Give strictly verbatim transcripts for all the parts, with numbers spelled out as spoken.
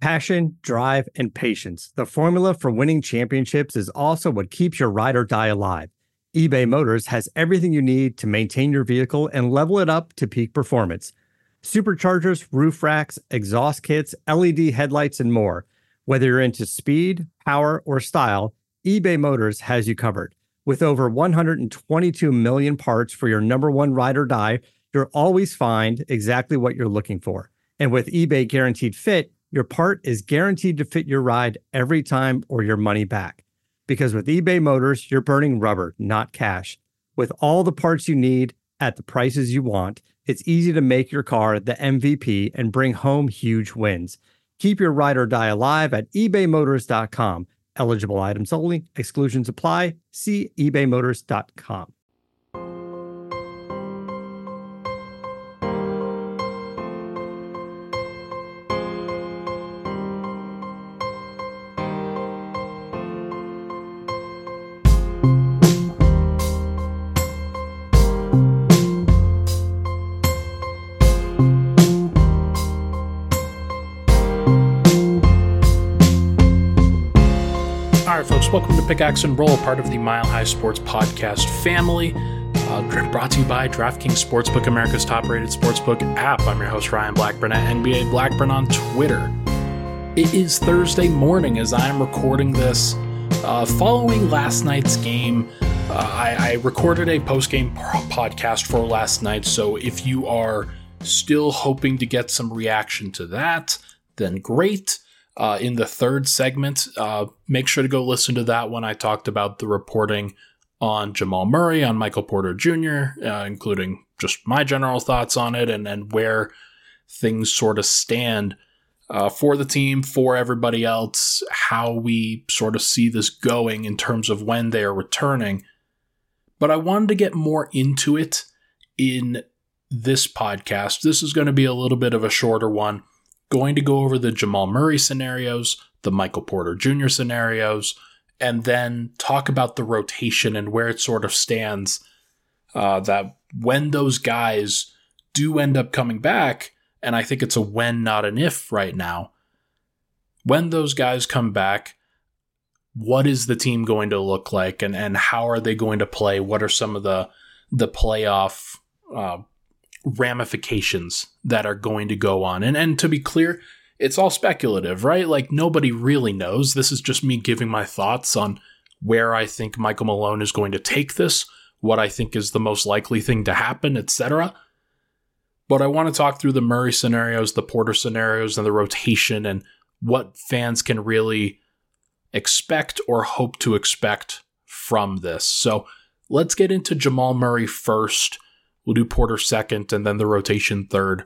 Passion, drive, and patience. The formula for winning championships is also what keeps your ride or die alive. eBay Motors has everything you need to maintain your vehicle and level it up to peak performance. Superchargers, roof racks, exhaust kits, L E D headlights, and more. Whether you're into speed, power, or style, eBay Motors has you covered. With over one hundred twenty-two million parts for your number one ride or die, you'll always find exactly what you're looking for. And with eBay Guaranteed Fit, your part is guaranteed to fit your ride every time or your money back. Because with eBay Motors, you're burning rubber, not cash. With all the parts you need at the prices you want, it's easy to make your car the M V P and bring home huge wins. Keep your ride or die alive at ebay motors dot com. Eligible items only. Exclusions apply. See ebay motors dot com. Welcome to Pickaxe and Roll, part of the Mile High Sports Podcast family, uh, brought to you by DraftKings Sportsbook, America's top-rated sportsbook app. I'm your host, Ryan Blackburn, at N B A Blackburn on Twitter. It is Thursday morning as I'm recording this. Uh, following last night's game, uh, I, I recorded a post-game podcast for last night, so if you are still hoping to get some reaction to that, then great. Uh, in the third segment, uh, make sure to go listen to that one. I talked about the reporting on Jamal Murray, on Michael Porter Junior, uh, including just my general thoughts on it and, and where things sort of stand uh, for the team, for everybody else, how we sort of see this going in terms of when they are returning. But I wanted to get more into it in this podcast. This is going to be a little bit of a shorter one. Going to go over the Jamal Murray scenarios, the Michael Porter Junior scenarios, and then talk about the rotation and where it sort of stands. Uh, that when those guys do end up coming back, and I think it's a when, not an if right now, when those guys come back, what is the team going to look like, and, and how are they going to play? What are some of the, the playoff uh ramifications that are going to go on. And and to be clear, it's all speculative, right? Like nobody really knows. This is just me giving my thoughts on where I think Michael Malone is going to take this, what I think is the most likely thing to happen, et cetera. But I want to talk through the Murray scenarios, the Porter scenarios, and the rotation and what fans can really expect or hope to expect from this. So let's get into Jamal Murray first. We'll do Porter second, and then the rotation third.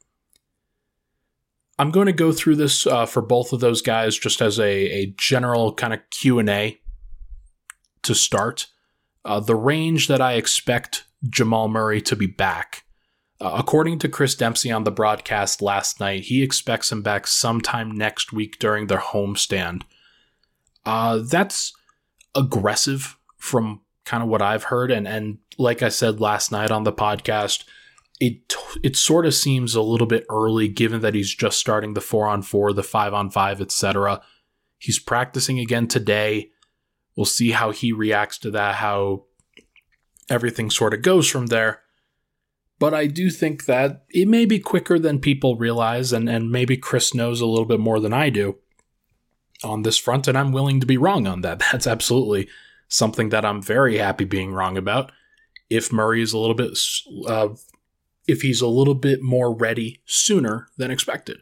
I'm going to go through this uh, for both of those guys just as a, a general kind of Q and A to start. Uh, the range that I expect Jamal Murray to be back. Uh, according to Chris Dempsey on the broadcast last night, he expects him back sometime next week during their homestand. Uh, that's aggressive from kind of what I've heard, and and like I said last night on the podcast, it it sort of seems a little bit early given that he's just starting the four on four, the five on five, et cetera. He's practicing again today. We'll see how he reacts to that, how everything sort of goes from there. But I do think that it may be quicker than people realize, and, and maybe Chris knows a little bit more than I do on this front, and I'm willing to be wrong on that. That's absolutely something that I'm very happy being wrong about. If Murray is a little bit, uh, if he's a little bit more ready sooner than expected.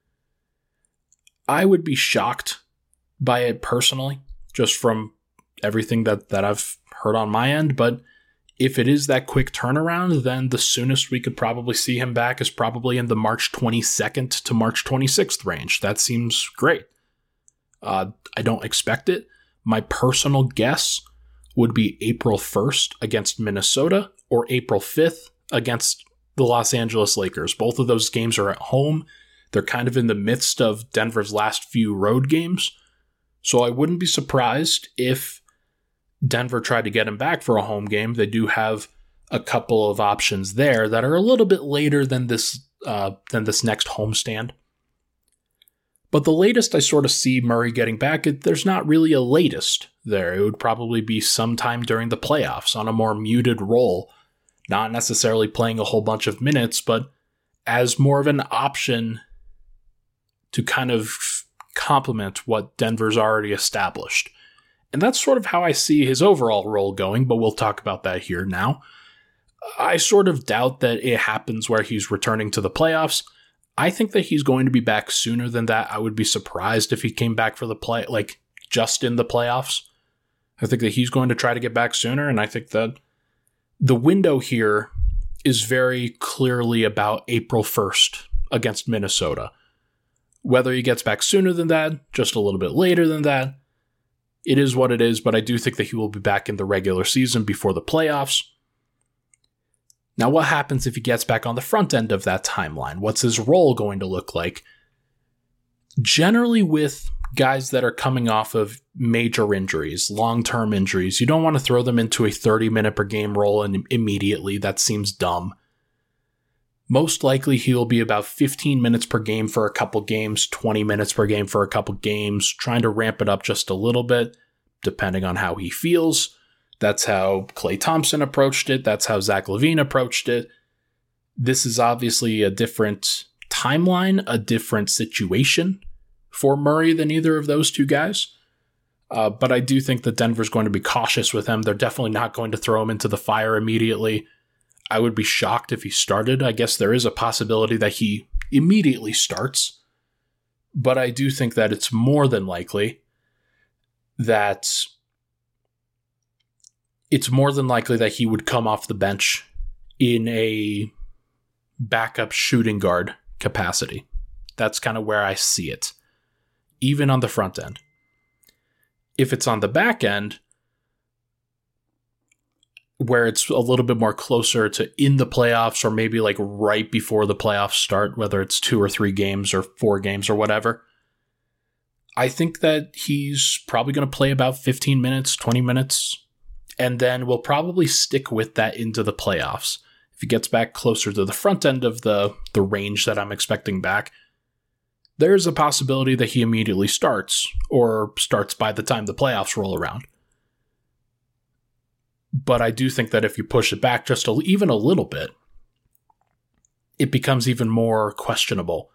I would be shocked by it personally, just from everything that, that I've heard on my end. But if it is that quick turnaround, then the soonest we could probably see him back is probably in the March twenty-second to March twenty-sixth range. That seems great. Uh, I don't expect it. My personal guess would be April first against Minnesota or April fifth against the Los Angeles Lakers. Both of those games are at home. They're kind of in the midst of Denver's last few road games. So I wouldn't be surprised if Denver tried to get him back for a home game. They do have a couple of options there that are a little bit later than this uh, than this next homestand. But the latest I sort of see Murray getting back, there's not really a latest there. It would probably be sometime during the playoffs on a more muted role, not necessarily playing a whole bunch of minutes, but as more of an option to kind of complement what Denver's already established. And that's sort of how I see his overall role going, but we'll talk about that here now. I sort of doubt that it happens where he's returning to the playoffs. I think that he's going to be back sooner than that. I would be surprised if he came back for the play, like just in the playoffs. I think that he's going to try to get back sooner, and I think that the window here is very clearly about April first against Minnesota. Whether he gets back sooner than that, just a little bit later than that, it is what it is, but I do think that he will be back in the regular season before the playoffs. Now, what happens if he gets back on the front end of that timeline? What's his role going to look like? Generally, with guys that are coming off of major injuries, long-term injuries, you don't want to throw them into a thirty-minute per game role and immediately. That seems dumb. Most likely, he'll be about fifteen minutes per game for a couple games, twenty minutes per game for a couple games, trying to ramp it up just a little bit, depending on how he feels. That's how Klay Thompson approached it. That's how Zach LaVine approached it. This is obviously a different timeline, a different situation for Murray than either of those two guys. Uh, but I do think that Denver's going to be cautious with him. They're definitely not going to throw him into the fire immediately. I would be shocked if he started. I guess there is a possibility that he immediately starts. But I do think that it's more than likely that it's more than likely that he would come off the bench in a backup shooting guard capacity. That's kind of where I see it, even on the front end. If it's on the back end, where it's a little bit more closer to in the playoffs or maybe like right before the playoffs start, whether it's two or three games or four games or whatever, I think that he's probably going to play about fifteen minutes, twenty minutes, and then we'll probably stick with that into the playoffs. If he gets back closer to the front end of the, the range that I'm expecting back, there's a possibility that he immediately starts or starts by the time the playoffs roll around. But I do think that if you push it back just a, even a little bit, it becomes even more questionable.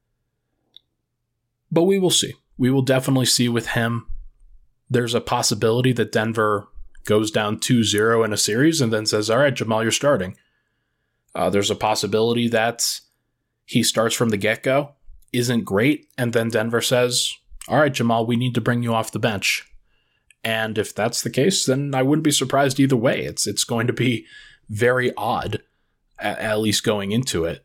But we will see. We will definitely see with him. There's a possibility that Denver goes down two zero in a series and then says, all right, Jamal, you're starting. Uh, there's a possibility that he starts from the get-go, isn't great, and then Denver says, all right, Jamal, we need to bring you off the bench. And if that's the case, then I wouldn't be surprised either way. It's it's going to be very odd, at, at least going into it.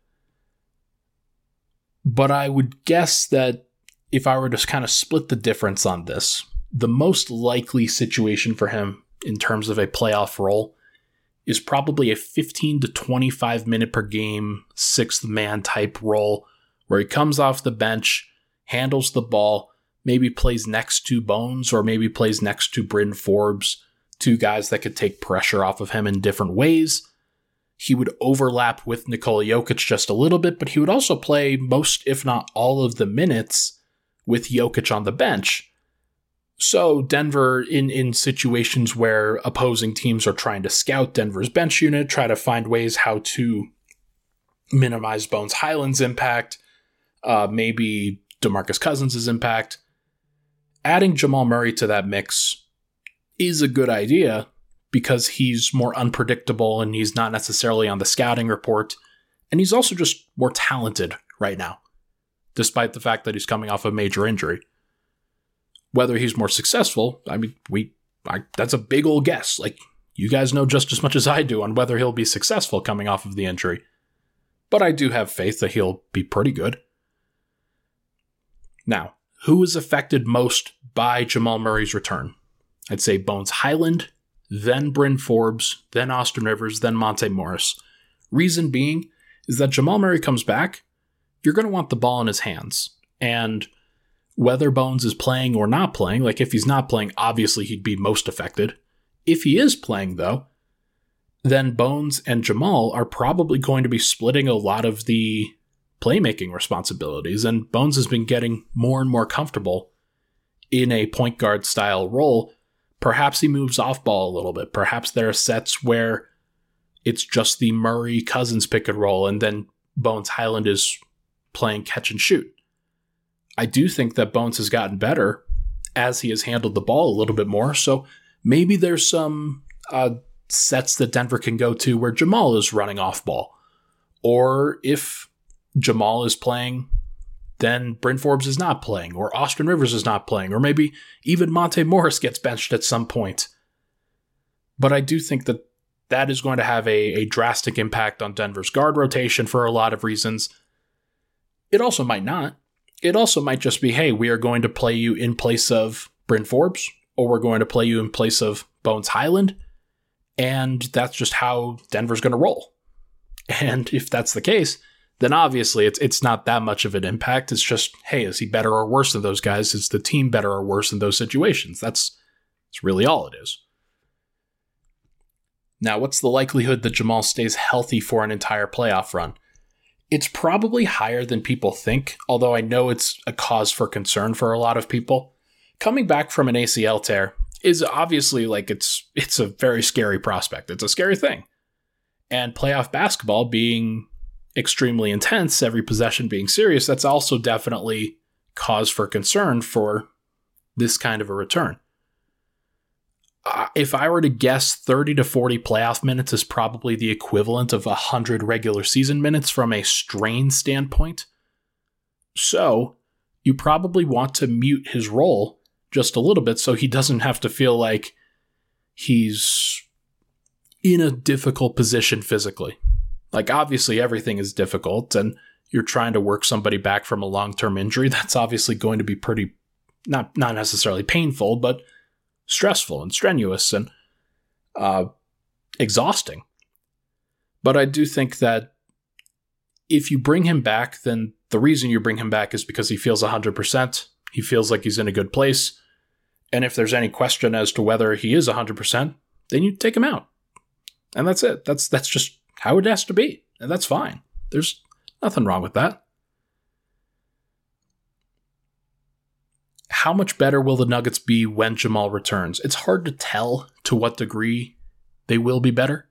But I would guess that if I were to kind of split the difference on this, the most likely situation for him in terms of a playoff role is probably a fifteen to twenty-five minute per game, sixth man type role where he comes off the bench, handles the ball, maybe plays next to Bones or maybe plays next to Bryn Forbes, two guys that could take pressure off of him in different ways. He would overlap with Nikola Jokic just a little bit, but he would also play most, if not all of the minutes with Jokic on the bench. So Denver, in, in situations where opposing teams are trying to scout Denver's bench unit, try to find ways how to minimize Bones Highland's impact, uh, maybe DeMarcus Cousins' impact, adding Jamal Murray to that mix is a good idea because he's more unpredictable and he's not necessarily on the scouting report. And he's also just more talented right now, despite the fact that he's coming off a major injury. Whether he's more successful, I mean, we I, that's a big old guess. Like, you guys know just as much as I do on whether he'll be successful coming off of the injury. But I do have faith that he'll be pretty good. Now, who is affected most by Jamal Murray's return? I'd say Bones Highland, then Bryn Forbes, then Austin Rivers, then Monte Morris. Reason being is that Jamal Murray comes back, you're going to want the ball in his hands. And whether Bones is playing or not playing, like if he's not playing, obviously he'd be most affected. If he is playing, though, then Bones and Jamal are probably going to be splitting a lot of the playmaking responsibilities, and Bones has been getting more and more comfortable in a point guard style role. Perhaps he moves off ball a little bit. Perhaps there are sets where it's just the Murray Cousins pick and roll, and then Bones Hyland is playing catch and shoot. I do think that Bones has gotten better as he has handled the ball a little bit more. So maybe there's some uh, sets that Denver can go to where Jamal is running off ball. Or if Jamal is playing, then Bryn Forbes is not playing, or Austin Rivers is not playing, or maybe even Monte Morris gets benched at some point. But I do think that that is going to have a, a drastic impact on Denver's guard rotation for a lot of reasons. It also might not. It also might just be, hey, we are going to play you in place of Bryn Forbes, or we're going to play you in place of Bones Hyland, and that's just how Denver's going to roll. And if that's the case, then obviously it's it's not that much of an impact. It's just, hey, is he better or worse than those guys? Is the team better or worse in those situations? That's, that's really all it is. Now, what's the likelihood that Jamal stays healthy for an entire playoff run? It's probably higher than people think, although I know it's a cause for concern for a lot of people. Coming back from an A C L tear is obviously like it's it's a very scary prospect. It's a scary thing. And playoff basketball being extremely intense, every possession being serious, that's also definitely cause for concern for this kind of a return. Uh, if I were to guess, thirty to forty playoff minutes is probably the equivalent of one hundred regular season minutes from a strain standpoint. So you probably want to mute his role just a little bit so he doesn't have to feel like he's in a difficult position physically. Like, obviously everything is difficult, and you're trying to work somebody back from a long-term injury. That's obviously going to be pretty, not, not necessarily painful, but stressful and strenuous and uh, exhausting. But I do think that if you bring him back, then the reason you bring him back is because he feels one hundred percent. He feels like he's in a good place. And if there's any question as to whether he is one hundred percent, then you take him out. And that's it. That's that's just how it has to be. And that's fine. There's nothing wrong with that. How much better will the Nuggets be when Jamal returns? It's hard to tell to what degree they will be better.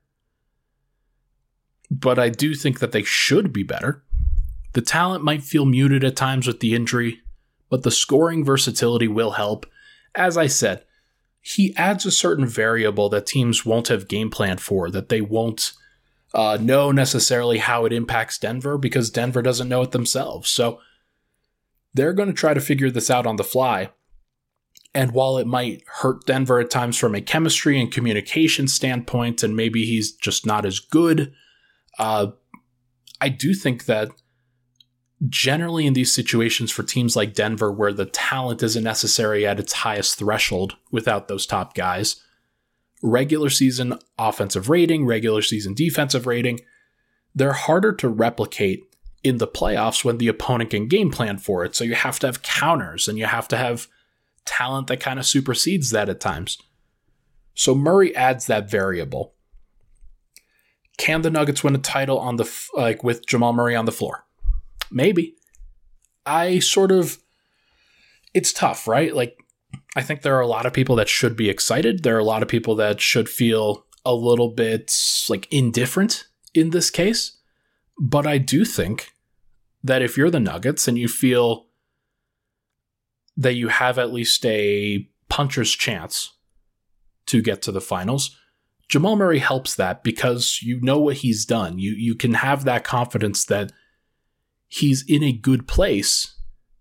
But I do think that they should be better. The talent might feel muted at times with the injury, but the scoring versatility will help. As I said, he adds a certain variable that teams won't have game planned for, that they won't uh, know necessarily how it impacts Denver because Denver doesn't know it themselves. So they're going to try to figure this out on the fly. And while it might hurt Denver at times from a chemistry and communication standpoint, and maybe he's just not as good, uh, I do think that generally in these situations for teams like Denver, where the talent isn't necessarily at its highest threshold without those top guys, regular season offensive rating, regular season defensive rating, they're harder to replicate in the playoffs when the opponent can game plan for it. So you have to have counters and you have to have talent that kind of supersedes that at times. So Murray adds that variable. Can the Nuggets win a title on the f- like with Jamal Murray on the floor? Maybe. I sort of, it's tough, right? Like, I think there are a lot of people that should be excited. There are a lot of people that should feel a little bit like indifferent in this case. But I do think that if you're the Nuggets and you feel that you have at least a puncher's chance to get to the finals, Jamal Murray helps that because you know what he's done. You you can have that confidence that he's in a good place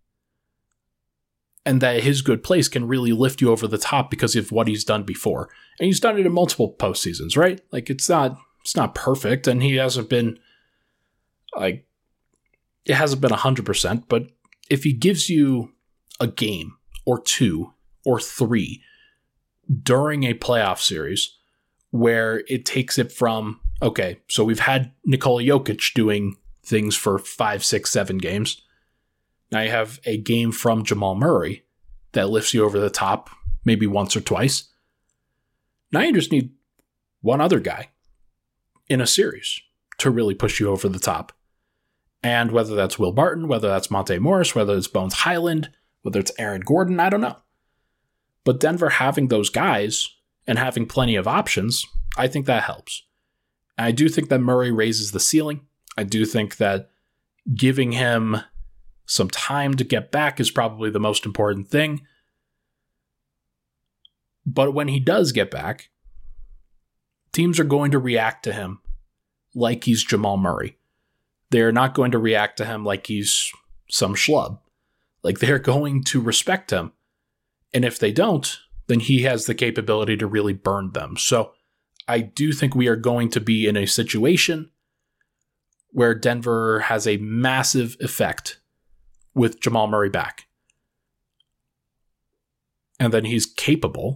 and that his good place can really lift you over the top because of what he's done before. And he's done it in multiple postseasons, right? Like, it's not it's not perfect, and he hasn't been like it hasn't been one hundred percent, but if he gives you a game or two or three during a playoff series where it takes it from, okay, so we've had Nikola Jokic doing things for five, six, seven games. Now you have a game from Jamal Murray that lifts you over the top maybe once or twice. Now you just need one other guy in a series to really push you over the top. And whether that's Will Barton, whether that's Monte Morris, whether it's Bones Highland, whether it's Aaron Gordon, I don't know. But Denver having those guys and having plenty of options, I think that helps. I do think that Murray raises the ceiling. I do think that giving him some time to get back is probably the most important thing. But when he does get back, teams are going to react to him like he's Jamal Murray. They're not going to react to him like he's some schlub. Like, they're going to respect him. And if they don't, then he has the capability to really burn them. So I do think we are going to be in a situation where Denver has a massive effect with Jamal Murray back. And then he's capable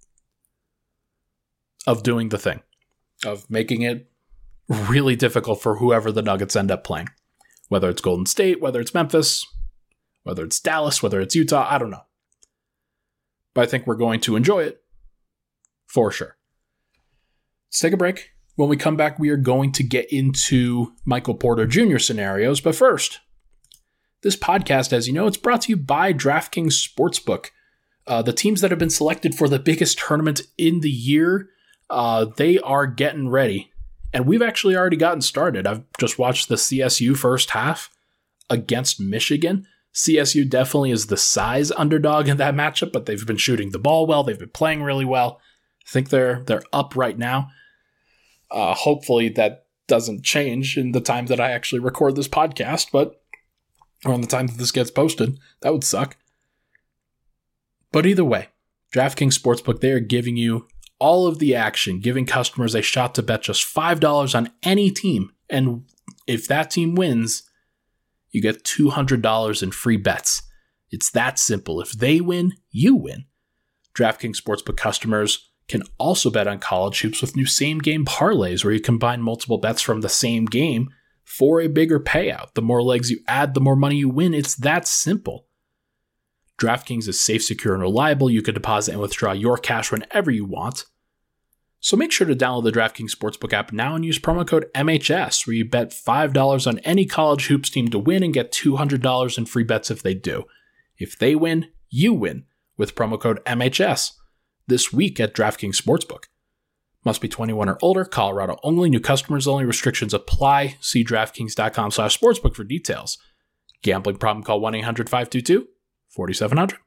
of doing the thing, of making it really difficult for whoever the Nuggets end up playing. Whether it's Golden State, whether it's Memphis, whether it's Dallas, whether it's Utah, I don't know. But I think we're going to enjoy it for sure. Let's take a break. When we come back, we are going to get into Michael Porter Junior scenarios. But first, this podcast, as you know, it's brought to you by DraftKings Sportsbook. Uh, the teams that have been selected for the biggest tournament in the year, uh, they are getting ready. And we've actually already gotten started. I've just watched the C S U first half against Michigan. C S U definitely is the size underdog in that matchup, but they've been shooting the ball well. They've been playing really well. I think they're they're up right now. Uh, hopefully that doesn't change in the time that I actually record this podcast, but or on the time that this gets posted. That would suck. But either way, DraftKings Sportsbook, they are giving you all of the action, giving customers a shot to bet just five dollars on any team. And if that team wins, you get two hundred dollars in free bets. It's that simple. If they win, you win. DraftKings Sportsbook customers can also bet on college hoops with new same-game parlays where you combine multiple bets from the same game for a bigger payout. The more legs you add, the more money you win. It's that simple. DraftKings is safe, secure, and reliable. You can deposit and withdraw your cash whenever you want. So make sure to download the DraftKings Sportsbook app now and use promo code M H S, where you bet five dollars on any college hoops team to win and get two hundred dollars in free bets if they do. If they win, you win with promo code M H S this week at DraftKings Sportsbook. Must be twenty-one or older, Colorado only, new customers only, restrictions apply. See DraftKings.com slash sportsbook for details. Gambling problem, call one eight hundred five two two four seven zero zero.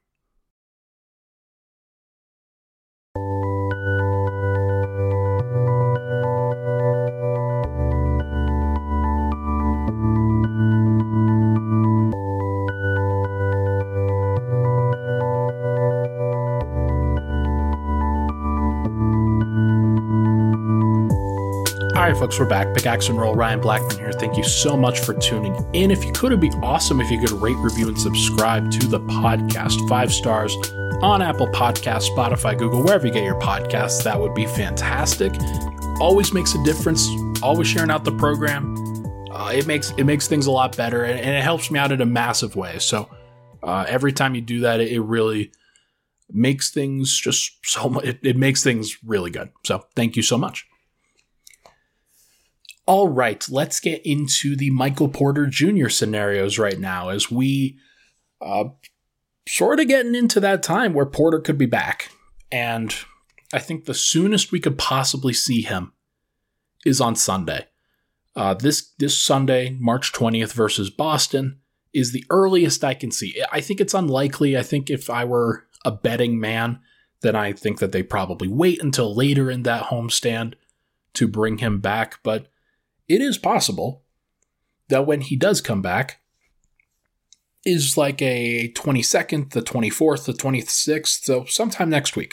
All right, folks, we're back. Pickaxe and Roll, Ryan Blackburn here. Thank you so much for tuning in. If you could, it'd be awesome if you could rate, review, and subscribe to the podcast. Five stars on Apple Podcasts, Spotify, Google, wherever you get your podcasts. That would be fantastic. Always makes a difference. Always sharing out the program. Uh, it makes it makes things a lot better, and, and it helps me out in a massive way. So uh, every time you do that, it, it really makes things just so much. It, it makes things really good. So thank you so much. All right, let's get into the Michael Porter Junior scenarios right now as we uh, sort of getting into that time where Porter could be back. And I think the soonest we could possibly see him is on Sunday. Uh, this this Sunday, March twentieth versus Boston, is the earliest I can see. I think it's unlikely. I think if I were a betting man, then I think that they probably wait until later in that homestand to bring him back. But it is possible that when he does come back is like a twenty-second, the twenty-fourth, the twenty-sixth, so sometime next week.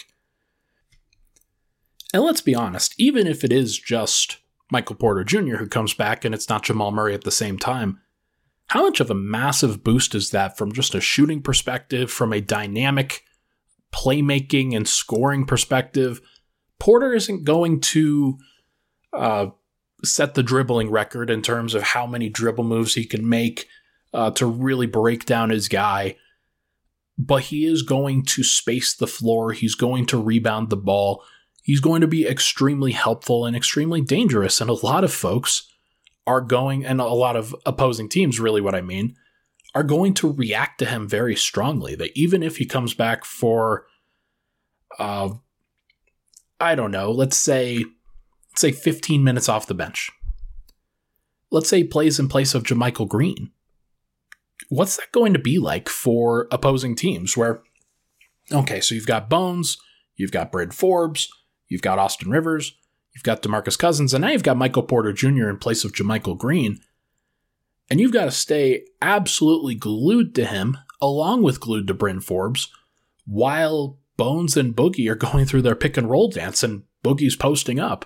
And let's be honest, even if it is just Michael Porter Junior who comes back and it's not Jamal Murray at the same time, how much of a massive boost is that from just a shooting perspective, from a dynamic playmaking and scoring perspective? Porter isn't going to uh, set the dribbling record in terms of how many dribble moves he can make uh, to really break down his guy. But he is going to space the floor. He's going to rebound the ball. He's going to be extremely helpful and extremely dangerous. And a lot of folks are going, and a lot of opposing teams, really what I mean, are going to react to him very strongly. That even if he comes back for, uh, I don't know, let's say, let's say fifteen minutes off the bench. Let's say he plays in place of JaMychal Green. What's that going to be like for opposing teams where, okay, so you've got Bones, you've got Bryn Forbes, you've got Austin Rivers, you've got DeMarcus Cousins, and now you've got Michael Porter Junior in place of JaMychal Green. And you've got to stay absolutely glued to him, along with glued to Bryn Forbes, while Bones and Boogie are going through their pick and roll dance and Boogie's posting up.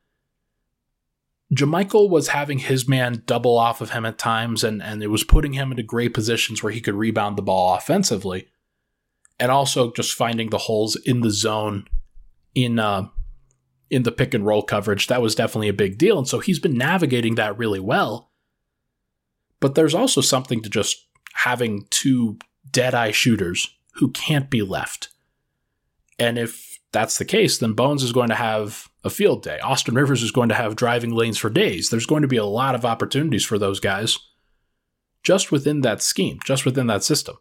JaMychal was having his man double off of him at times, and, and it was putting him into great positions where he could rebound the ball offensively, and also just finding the holes in the zone in uh, in the pick and roll coverage. That was definitely a big deal, and so he's been navigating that really well. But there's also something to just having two dead-eye shooters who can't be left. And if that's the case, then Bones is going to have a field day. Austin Rivers is going to have driving lanes for days. There's going to be a lot of opportunities for those guys just within that scheme, just within that system.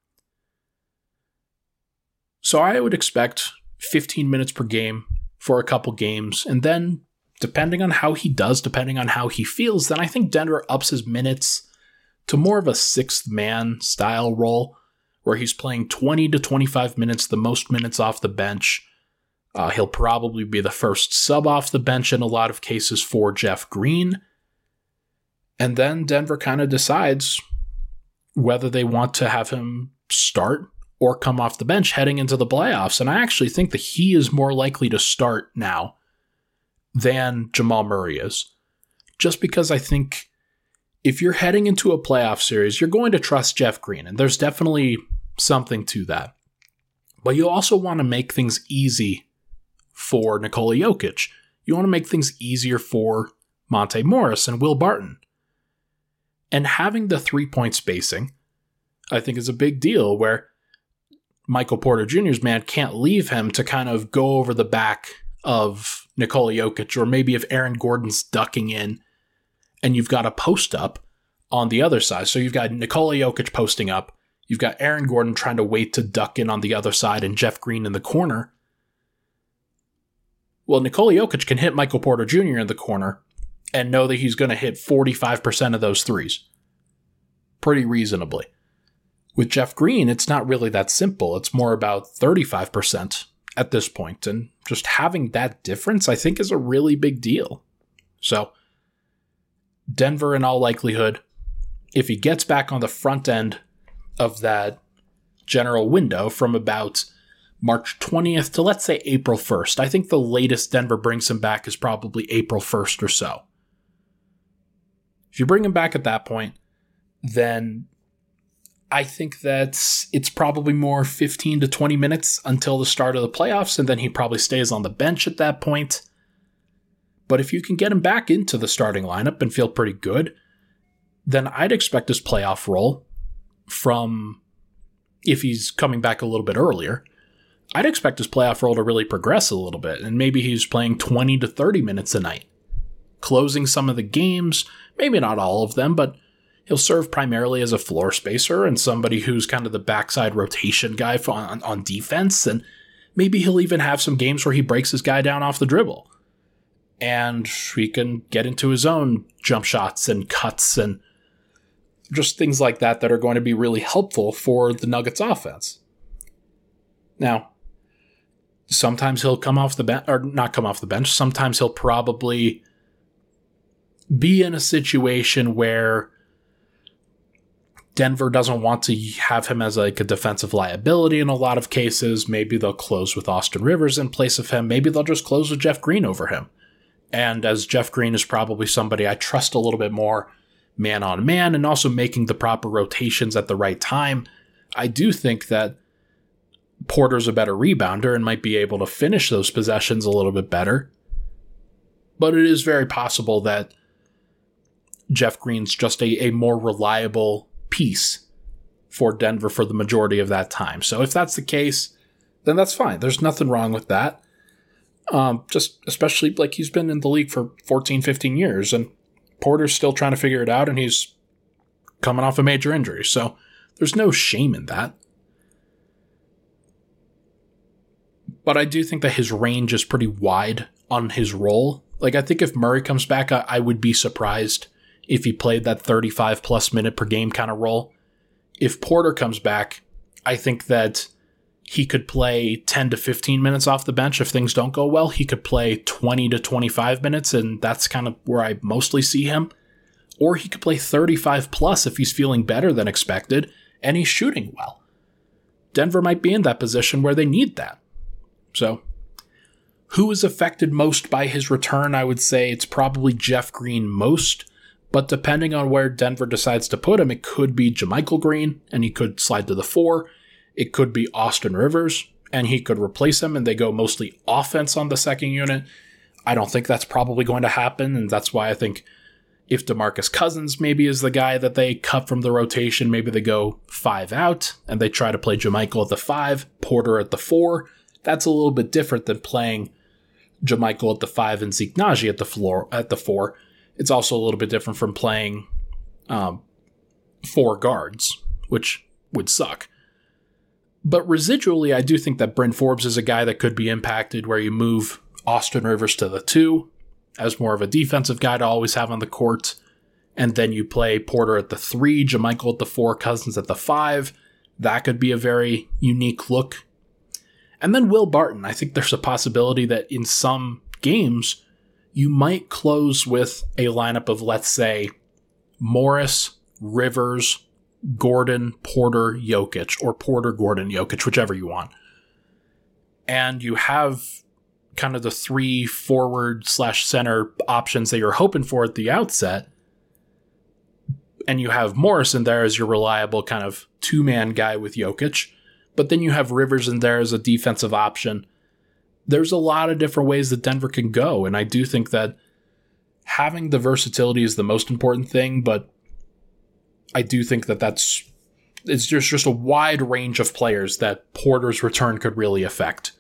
So I would expect fifteen minutes per game for a couple games, and then depending on how he does, depending on how he feels, then I think Denver ups his minutes to more of a sixth man style role, where he's playing twenty to twenty-five minutes, the most minutes off the bench. Uh, he'll probably be the first sub off the bench in a lot of cases for Jeff Green. And then Denver kind of decides whether they want to have him start or come off the bench heading into the playoffs. And I actually think that he is more likely to start now than Jamal Murray is. Just because I think if you're heading into a playoff series, you're going to trust Jeff Green, and there's definitely something to that. But you also want to make things easy for Nikola Jokic. You want to make things easier for Monte Morris and Will Barton. And having the three-point spacing, I think, is a big deal, where Michael Porter Junior's man can't leave him to kind of go over the back of Nikola Jokic, or maybe if Aaron Gordon's ducking in and you've got a post up on the other side. So you've got Nikola Jokic posting up, you've got Aaron Gordon trying to wait to duck in on the other side, and Jeff Green in the corner. Well, Nikola Jokic can hit Michael Porter Junior in the corner and know that he's going to hit forty-five percent of those threes pretty reasonably. With Jeff Green, it's not really that simple. It's more about thirty-five percent at this point. And just having that difference, I think, is a really big deal. So Denver, in all likelihood, if he gets back on the front end of that general window from about March twentieth to, let's say, April first, I think the latest Denver brings him back is probably April first or so. If you bring him back at that point, then I think that it's probably more fifteen to twenty minutes until the start of the playoffs, and then he probably stays on the bench at that point. But if you can get him back into the starting lineup and feel pretty good, then I'd expect his playoff role from, if he's coming back a little bit earlier, I'd expect his playoff role to really progress a little bit, and maybe he's playing twenty to thirty minutes a night, closing some of the games, maybe not all of them, but he'll serve primarily as a floor spacer and somebody who's kind of the backside rotation guy on, on defense, and maybe he'll even have some games where he breaks his guy down off the dribble, and he can get into his own jump shots and cuts and just things like that that are going to be really helpful for the Nuggets offense. Now, sometimes he'll come off the bench, or not come off the bench. Sometimes he'll probably be in a situation where Denver doesn't want to have him as like a defensive liability in a lot of cases. Maybe they'll close with Austin Rivers in place of him. Maybe they'll just close with Jeff Green over him. And as Jeff Green is probably somebody I trust a little bit more man on man, and also making the proper rotations at the right time, I do think that Porter's a better rebounder and might be able to finish those possessions a little bit better. But it is very possible that Jeff Green's just a, a more reliable piece for Denver for the majority of that time. So if that's the case, then that's fine. There's nothing wrong with that. Um, just especially like he's been in the league for fourteen, fifteen years, and Porter's still trying to figure it out, and he's coming off a major injury. So there's no shame in that. But I do think that his range is pretty wide on his role. Like, I think if Murray comes back, I, I would be surprised if he played that thirty-five plus minute per game kind of role. If Porter comes back, I think that he could play ten to fifteen minutes off the bench if things don't go well. He could play twenty to twenty-five minutes, and that's kind of where I mostly see him. Or he could play thirty-five plus if he's feeling better than expected and he's shooting well. Denver might be in that position where they need that. So, who is affected most by his return? I would say it's probably Jeff Green most, but depending on where Denver decides to put him, it could be JaMychal Green, and he could slide to the four. It could be Austin Rivers, and he could replace him, and they go mostly offense on the second unit. I don't think that's probably going to happen, and that's why I think if DeMarcus Cousins maybe is the guy that they cut from the rotation, maybe they go five out, and they try to play JaMychal at the five, Porter at the four. That's a little bit different than playing JaMychal at the five and Zeke Nnaji at the floor at the four. It's also a little bit different from playing um, four guards, which would suck. But residually, I do think that Bryn Forbes is a guy that could be impacted where you move Austin Rivers to the two as more of a defensive guy to always have on the court, and then you play Porter at the three, JaMychal at the four, Cousins at the five. That could be a very unique look. And then Will Barton. I think there's a possibility that in some games, you might close with a lineup of, let's say, Morris, Rivers, Gordon, Porter, Jokic, or Porter, Gordon, Jokic, whichever you want. And you have kind of the three forward slash center options that you're hoping for at the outset. And you have Morris in there as your reliable kind of two-man guy with Jokic. But then you have Rivers in there as a defensive option. There's a lot of different ways that Denver can go, and I do think that having the versatility is the most important thing, but I do think that that's it's just, just a wide range of players that Porter's return could really affect.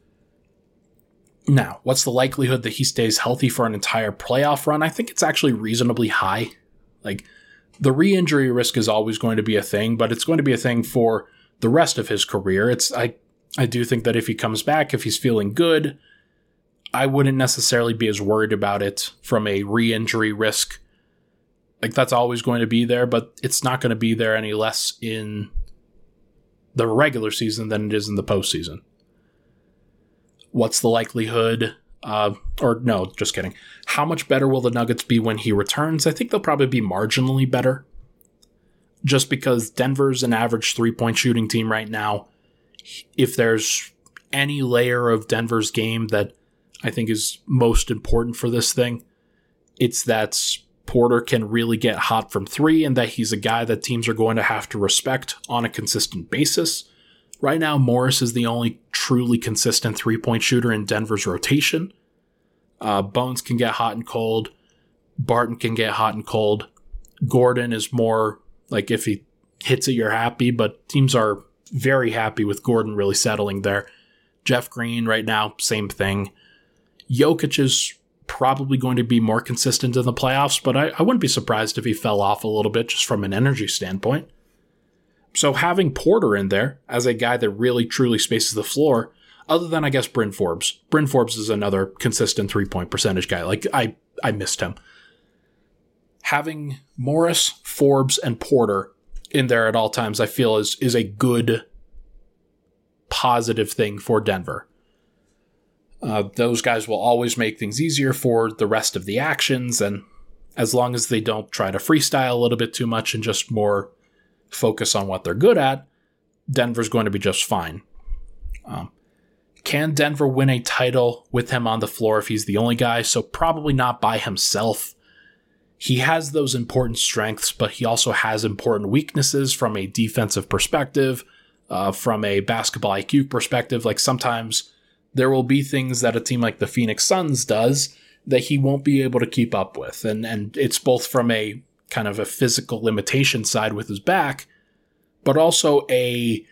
Now, what's the likelihood that he stays healthy for an entire playoff run? I think it's actually reasonably high. Like, the re-injury risk is always going to be a thing, but it's going to be a thing for the rest of his career. It's I I do think that if he comes back, if he's feeling good, I wouldn't necessarily be as worried about it from a re-injury risk. Like, that's always going to be there, but it's not going to be there any less in the regular season than it is in the postseason. What's the likelihood? Uh, or no, just kidding. How much better will the Nuggets be when he returns? I think they'll probably be marginally better. Just because Denver's an average three-point shooting team right now. If there's any layer of Denver's game that I think is most important for this thing, it's that Porter can really get hot from three and that he's a guy that teams are going to have to respect on a consistent basis. Right now, Morris is the only truly consistent three-point shooter in Denver's rotation. Uh, Bones can get hot and cold. Barton can get hot and cold. Gordon is more like if he hits it, you're happy, but teams are very happy with Gordon really settling there. Jeff Green right now, same thing. Jokic is probably going to be more consistent in the playoffs, but I, I wouldn't be surprised if he fell off a little bit just from an energy standpoint. So having Porter in there as a guy that really truly spaces the floor, other than I guess Bryn Forbes. Bryn Forbes is another consistent three-point percentage guy. Like I, I missed him. Having Morris, Forbes, and Porter in there at all times, I feel is is a good, positive thing for Denver. Uh, those guys will always make things easier for the rest of the actions, and as long as they don't try to freestyle a little bit too much and just more focus on what they're good at, Denver's going to be just fine. Um, can Denver win a title with him on the floor if he's the only guy? So probably not by himself. He has those important strengths, but he also has important weaknesses from a defensive perspective, uh, from a basketball I Q perspective. Like sometimes there will be things that a team like the Phoenix Suns does that he won't be able to keep up with. And, and it's both from a kind of a physical limitation side with his back, but also a,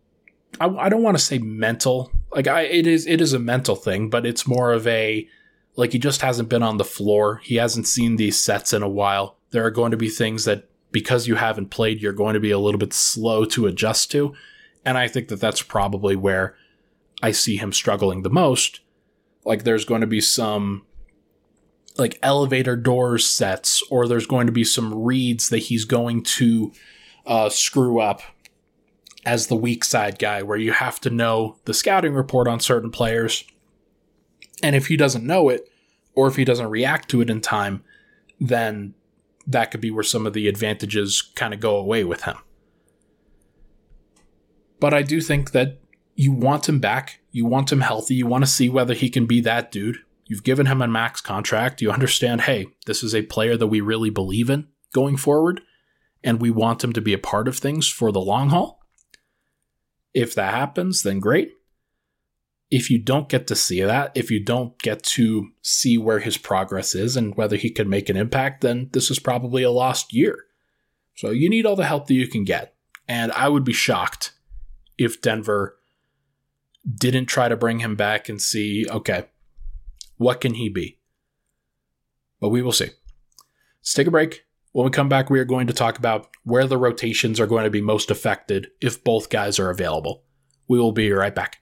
I, I don't want to say mental, like I, it is, it is a mental thing, but it's more of a, Like, he just hasn't been on the floor. He hasn't seen these sets in a while. There are going to be things that, because you haven't played, you're going to be a little bit slow to adjust to. And I think that that's probably where I see him struggling the most. Like, there's going to be some, like, elevator doors sets, or there's going to be some reads that he's going to uh, screw up as the weak side guy, where you have to know the scouting report on certain players. And if he doesn't know it, or if he doesn't react to it in time, then that could be where some of the advantages kind of go away with him. But I do think that you want him back. You want him healthy. You want to see whether he can be that dude. You've given him a max contract. You understand, hey, this is a player that we really believe in going forward, and we want him to be a part of things for the long haul. If that happens, then great. If you don't get to see that, if you don't get to see where his progress is and whether he can make an impact, then this is probably a lost year. So you need all the help that you can get. And I would be shocked if Denver didn't try to bring him back and see, okay, what can he be? But we will see. Let's take a break. When we come back, we are going to talk about where the rotations are going to be most affected if both guys are available. We will be right back.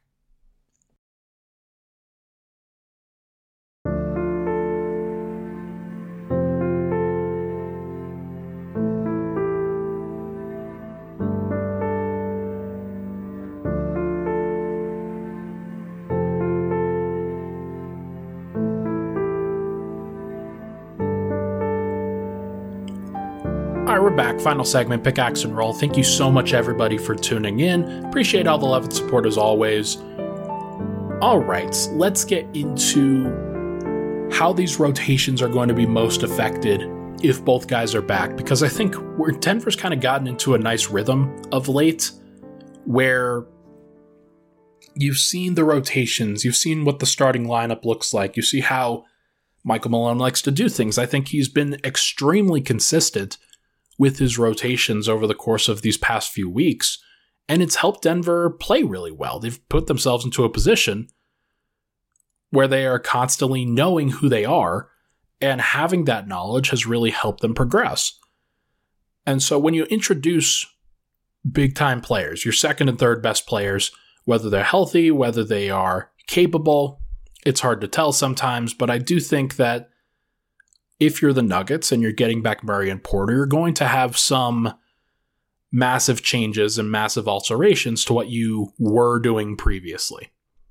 We're back. Final segment, Pickaxe and Roll. Thank you so much, everybody, for tuning in. Appreciate all the love and support as always. All right, let's get into how these rotations are going to be most affected if both guys are back, because I think we're, Denver's kind of gotten into a nice rhythm of late where you've seen the rotations, you've seen what the starting lineup looks like, you see how Michael Malone likes to do things. I think he's been extremely consistent with his rotations over the course of these past few weeks, and it's helped Denver play really well. They've put themselves into a position where they are constantly knowing who they are, and having that knowledge has really helped them progress. And so when you introduce big-time players, your second and third best players, whether they're healthy, whether they are capable, it's hard to tell sometimes, but I do think that if you're the Nuggets and you're getting back Murray and Porter, you're going to have some massive changes and massive alterations to what you were doing previously.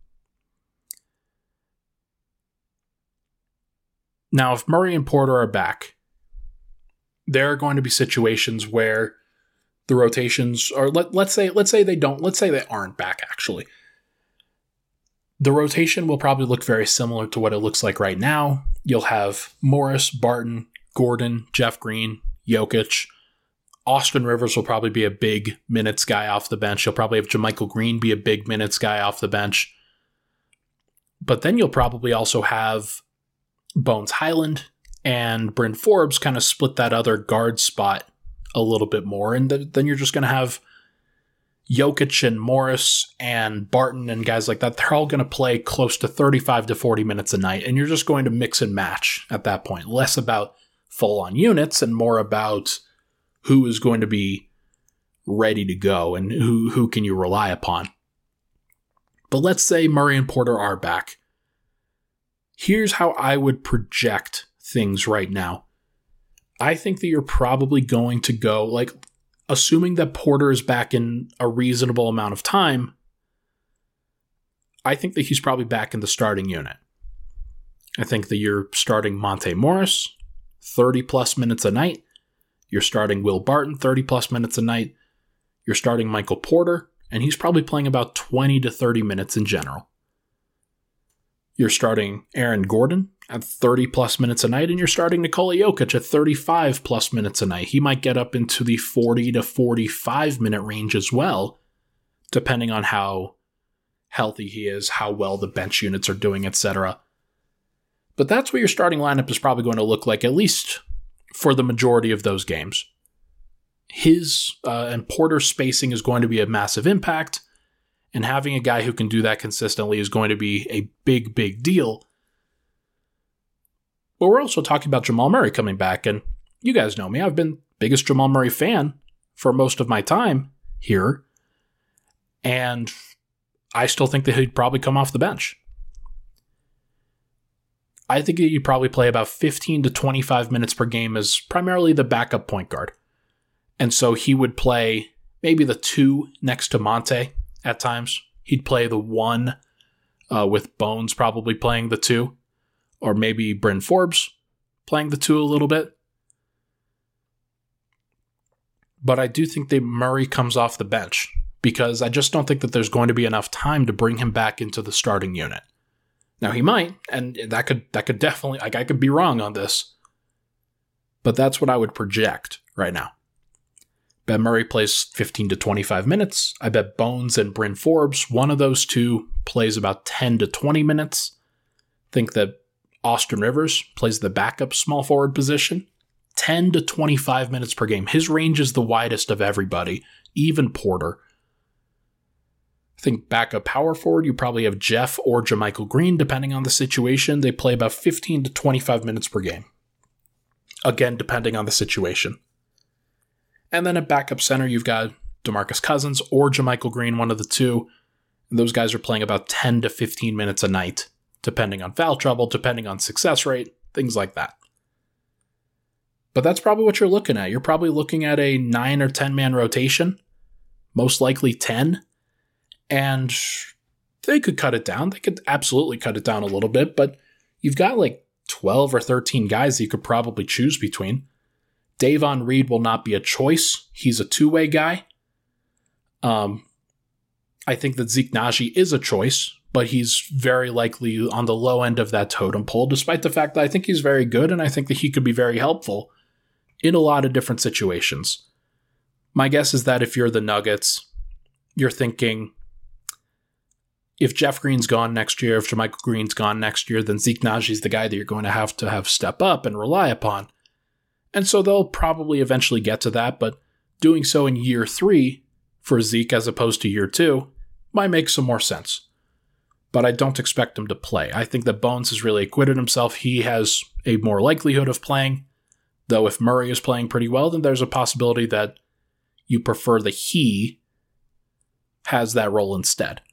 Now, if Murray and Porter are back, there are going to be situations where the rotations are, let, let's say, let's say they don't, let's say they aren't back actually. The rotation will probably look very similar to what it looks like right now. You'll have Morris, Barton, Gordon, Jeff Green, Jokic. Austin Rivers will probably be a big minutes guy off the bench. You'll probably have JaMychal Green be a big minutes guy off the bench. But then you'll probably also have Bones Highland and Bryn Forbes kind of split that other guard spot a little bit more. And th- then you're just going to have Jokic and Morris and Barton and guys like that. They're all going to play close to thirty-five to forty minutes a night. And you're just going to mix and match at that point. Less about full-on units and more about who is going to be ready to go and who, who can you rely upon. But let's say Murray and Porter are back. Here's how I would project things right now. I think that you're probably going to go, like, assuming that Porter is back in a reasonable amount of time, I think that he's probably back in the starting unit. I think that you're starting Monte Morris, thirty plus minutes a night. You're starting Will Barton, thirty plus minutes a night. You're starting Michael Porter, and he's probably playing about twenty to thirty minutes in general. You're starting Aaron Gordon at thirty plus minutes a night, and you're starting Nikola Jokic at thirty-five plus minutes a night. He might get up into the forty to forty-five minute range as well, depending on how healthy he is, how well the bench units are doing, et cetera. But that's what your starting lineup is probably going to look like, at least for the majority of those games. His uh, and Porter's spacing is going to be a massive impact, and having a guy who can do that consistently is going to be a big, big deal. But we're also talking about Jamal Murray coming back, and you guys know me. I've been biggest Jamal Murray fan for most of my time here, and I still think that he'd probably come off the bench. I think he'd probably play about fifteen to twenty-five minutes per game as primarily the backup point guard. And so he would play maybe the two next to Monte at times. He'd play the one uh, with Bones probably playing the two, or maybe Bryn Forbes playing the two a little bit. But I do think that Murray comes off the bench because I just don't think that there's going to be enough time to bring him back into the starting unit. Now he might, and that could that could definitely, like I could be wrong on this, but that's what I would project right now. Bet Murray plays fifteen to twenty-five minutes. I bet Bones and Bryn Forbes, one of those two, plays about ten to twenty minutes. Think that Austin Rivers plays the backup small forward position. ten to twenty-five minutes per game. His range is the widest of everybody, even Porter. I think backup power forward, you probably have Jeff or JaMychal Green, depending on the situation. They play about fifteen to twenty-five minutes per game. Again, depending on the situation. And then at backup center, you've got DeMarcus Cousins or JaMychal Green, one of the two. And those guys are playing about ten to fifteen minutes a night, depending on foul trouble, depending on success rate, things like that. But that's probably what you're looking at. You're probably looking at a nine or ten man rotation, most likely ten. And they could cut it down. They could absolutely cut it down a little bit, but you've got like twelve or thirteen guys that you could probably choose between. Davon Reed will not be a choice. He's a two-way guy. Um, I think that Zeke Naji is a choice, but he's very likely on the low end of that totem pole, despite the fact that I think he's very good and I think that he could be very helpful in a lot of different situations. My guess is that if you're the Nuggets, you're thinking, if Jeff Green's gone next year, if JaMychal Green's gone next year, then Zeke Naji's the guy that you're going to have to have step up and rely upon. And so they'll probably eventually get to that, but doing so in year three for Zeke as opposed to year two might make some more sense. But I don't expect him to play. I think that Bones has really acquitted himself. He has a more likelihood of playing, though if Murray is playing pretty well, then there's a possibility that you prefer that he has that role instead.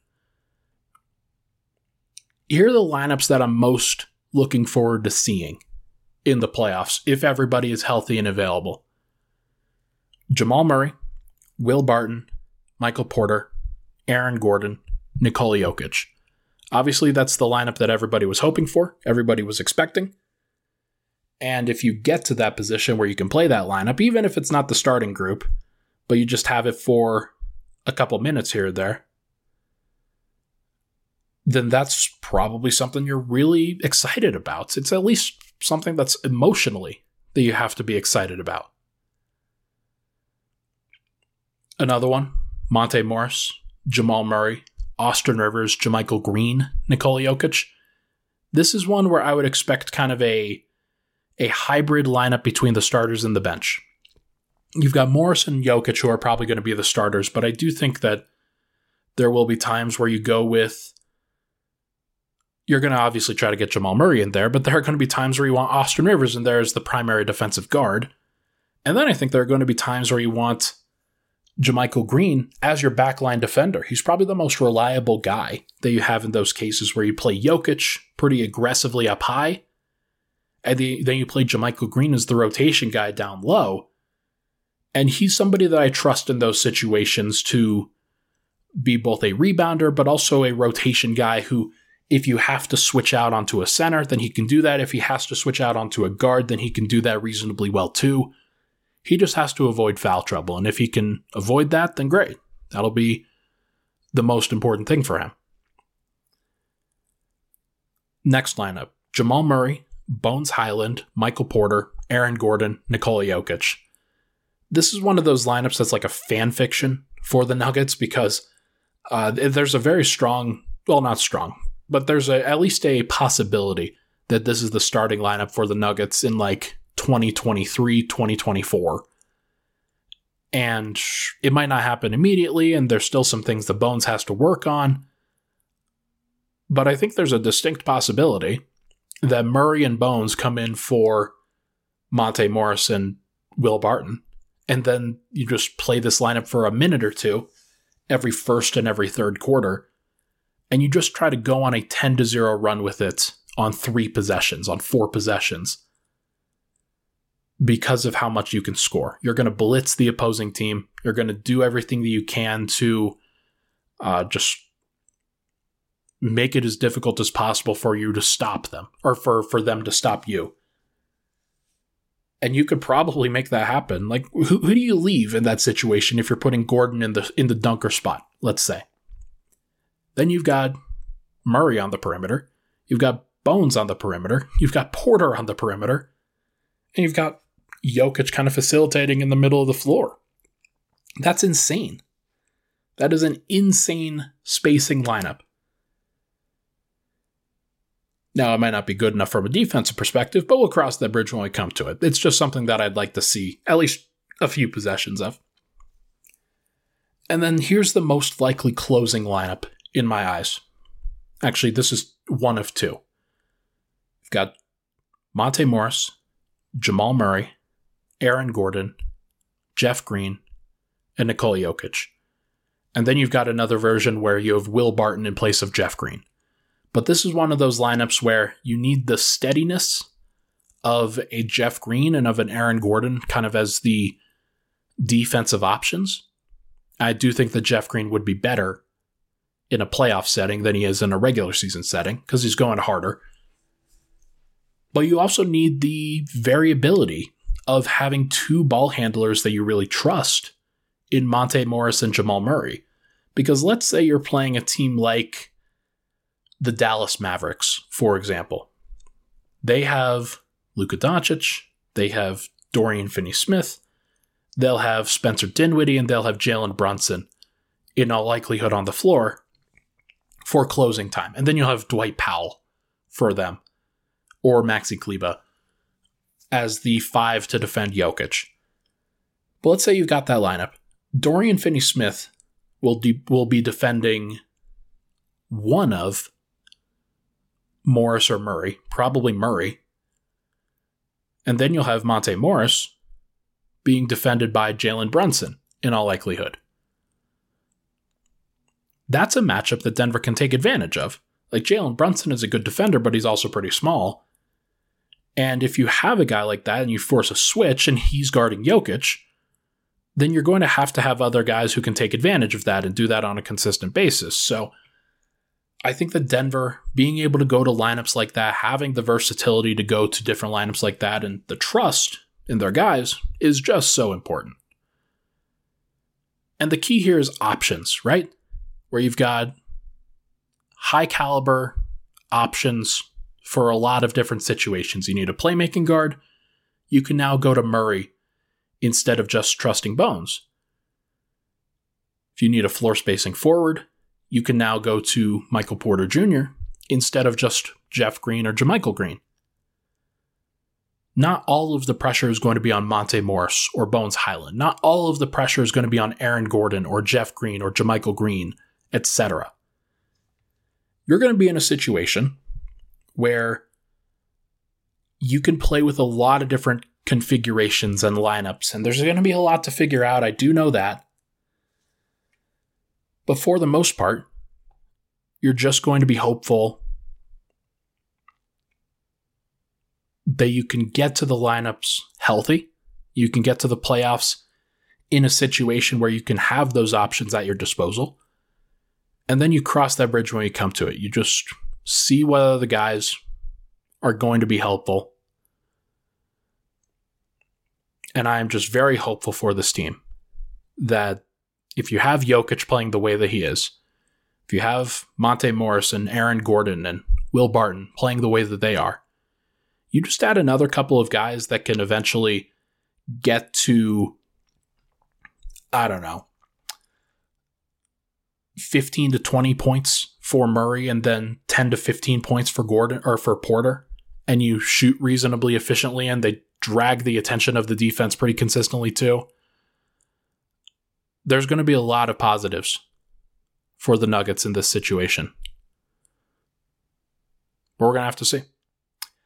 Here are the lineups that I'm most looking forward to seeing in the playoffs, if everybody is healthy and available. Jamal Murray, Will Barton, Michael Porter, Aaron Gordon, Nikola Jokic. Obviously, that's the lineup that everybody was hoping for, everybody was expecting. And if you get to that position where you can play that lineup, even if it's not the starting group, but you just have it for a couple minutes here or there, then that's probably something you're really excited about. It's at least something that's emotionally that you have to be excited about. Another one, Monte Morris, Jamal Murray, Austin Rivers, JaMychal Green, Nikola Jokic. This is one where I would expect kind of a, a hybrid lineup between the starters and the bench. You've got Morris and Jokic who are probably going to be the starters, but I do think that there will be times where you go with, you're going to obviously try to get Jamal Murray in there, but there are going to be times where you want Austin Rivers in there as the primary defensive guard. And then I think there are going to be times where you want JaMychal Green as your backline defender. He's probably the most reliable guy that you have in those cases where you play Jokic pretty aggressively up high, and then you play JaMychal Green as the rotation guy down low. And he's somebody that I trust in those situations to be both a rebounder, but also a rotation guy who, if you have to switch out onto a center, then he can do that. If he has to switch out onto a guard, then he can do that reasonably well too. He just has to avoid foul trouble. And if he can avoid that, then great. That'll be the most important thing for him. Next lineup, Jamal Murray, Bones Hyland, Michael Porter, Aaron Gordon, Nikola Jokic. This is one of those lineups that's like a fan fiction for the Nuggets because uh, there's a very strong, well, not strong, but there's a, at least a possibility that this is the starting lineup for the Nuggets in like twenty twenty-three, twenty twenty-four. And it might not happen immediately, and there's still some things that Bones has to work on. But I think there's a distinct possibility. that Murray and Bones come in for Monte Morris and Will Barton, and then you just play this lineup for a minute or two every first and every third quarter, and you just try to go on a ten to zero run with it on three possessions, on four possessions, because of how much you can score. You're going to blitz the opposing team. You're going to do everything that you can to uh, just make it as difficult as possible for you to stop them, or for, for them to stop you. And you could probably make that happen. Like, who, who do you leave in that situation if you're putting Gordon in the in the dunker spot, let's say? Then you've got Murray on the perimeter. You've got Bones on the perimeter. You've got Porter on the perimeter. And you've got Jokic kind of facilitating in the middle of the floor. That's insane. That is an insane spacing lineup. Now, it might not be good enough from a defensive perspective, but we'll cross that bridge when we come to it. It's just something that I'd like to see at least a few possessions of. And then here's the most likely closing lineup in my eyes. Actually, this is one of two. You've got Monte Morris, Jamal Murray, Aaron Gordon, Jeff Green, and Nikola Jokic. And then you've got another version where you have Will Barton in place of Jeff Green. But this is one of those lineups where you need the steadiness of a Jeff Green and of an Aaron Gordon kind of as the defensive options. I do think that Jeff Green would be better in a playoff setting than he is in a regular season setting because he's going harder. But you also need the variability of having two ball handlers that you really trust in Monte Morris and Jamal Murray. Because let's say you're playing a team like the Dallas Mavericks, for example. They have Luka Doncic, they have Dorian Finney-Smith, they'll have Spencer Dinwiddie, and they'll have Jalen Brunson, in all likelihood, on the floor for closing time. And then you'll have Dwight Powell for them, or Maxi Kleber, as the five to defend Jokic. But let's say you've got that lineup. Dorian Finney-Smith will, de- will be defending one of Morris or Murray, probably Murray. And then you'll have Monte Morris being defended by Jalen Brunson, in all likelihood. That's a matchup that Denver can take advantage of. Like, Jalen Brunson is a good defender, but he's also pretty small. And if you have a guy like that and you force a switch and he's guarding Jokic, then you're going to have to have other guys who can take advantage of that and do that on a consistent basis. So I think that Denver being able to go to lineups like that, having the versatility to go to different lineups like that, and the trust in their guys is just so important. And the key here is options, right? Where you've got high caliber options for a lot of different situations. You need a playmaking guard. You can now go to Murray instead of just trusting Bones. If you need a floor spacing forward, you can now go to Michael Porter Junior instead of just Jeff Green or JaMychal Green. Not all of the pressure is going to be on Monte Morris or Bones Hyland. Not all of the pressure is going to be on Aaron Gordon or Jeff Green or JaMychal Green, et cetera. You're going to be in a situation where you can play with a lot of different configurations and lineups, and there's going to be a lot to figure out. I do know that. But for the most part, you're just going to be hopeful that you can get to the lineups healthy. You can get to the playoffs in a situation where you can have those options at your disposal. And then you cross that bridge when you come to it. You just see whether the guys are going to be helpful. And I am just very hopeful for this team that if you have Jokic playing the way that he is, if you have Monte Morris and Aaron Gordon and Will Barton playing the way that they are, you just add another couple of guys that can eventually get to, I don't know, fifteen to twenty points for Murray and then ten to fifteen points for Gordon or for Porter, and you shoot reasonably efficiently and they drag the attention of the defense pretty consistently too. There's going to be a lot of positives for the Nuggets in this situation. But we're going to have to see.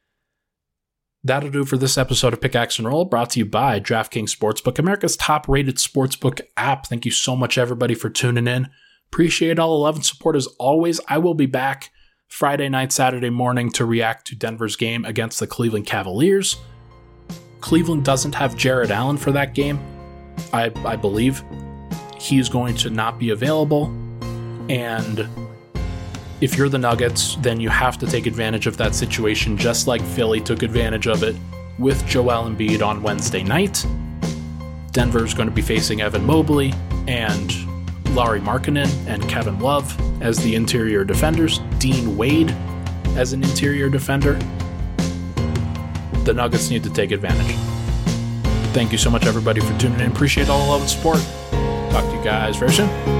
That'll do for this episode of Pickaxe and Roll, brought to you by DraftKings Sportsbook, America's top-rated sportsbook app. Thank you so much, everybody, for tuning in. Appreciate all the love and support as always. I will be back Friday night, Saturday morning to react to Denver's game against the Cleveland Cavaliers. Cleveland doesn't have Jared Allen for that game. I, I believe he's going to not be available. And if you're the Nuggets, then you have to take advantage of that situation, just like Philly took advantage of it with Joel Embiid on Wednesday night. Denver's going to be facing Evan Mobley and Lauri Markkanen and Kevin Love as the interior defenders, Dean Wade as an interior defender. The Nuggets need to take advantage. Thank you so much, everybody, for tuning in. Appreciate all the love and support. Talk to you guys very soon.